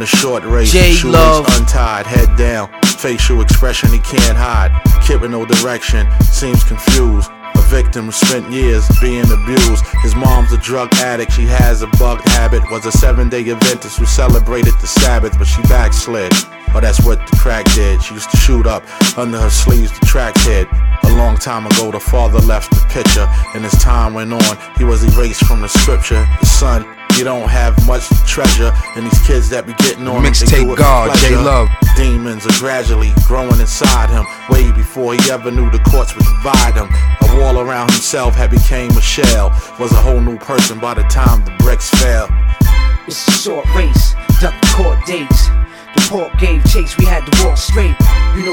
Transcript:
the short race, J-Love. shoelace untied, head down, facial expression he can't hide. Kid with no direction, seems confused. A victim who spent years being abused. His mom's a drug addict, she has a bugged habit. Was a 7-day Adventist who celebrated the Sabbath, but she backslid. Oh, that's what the crack did. She used to shoot up under her sleeves the track head. A long time ago the father left the picture, and as time went on he was erased from the scripture. The son, you don't have much to treasure, and these kids that be getting on Mixtape God, J-Love. Demons are gradually growing inside him, way before he ever knew the courts would divide him. A wall around himself had became a shell, was a whole new person by the time the bricks fell. It's a short race, duck court dates. The court gave chase, we had to walk straight. You know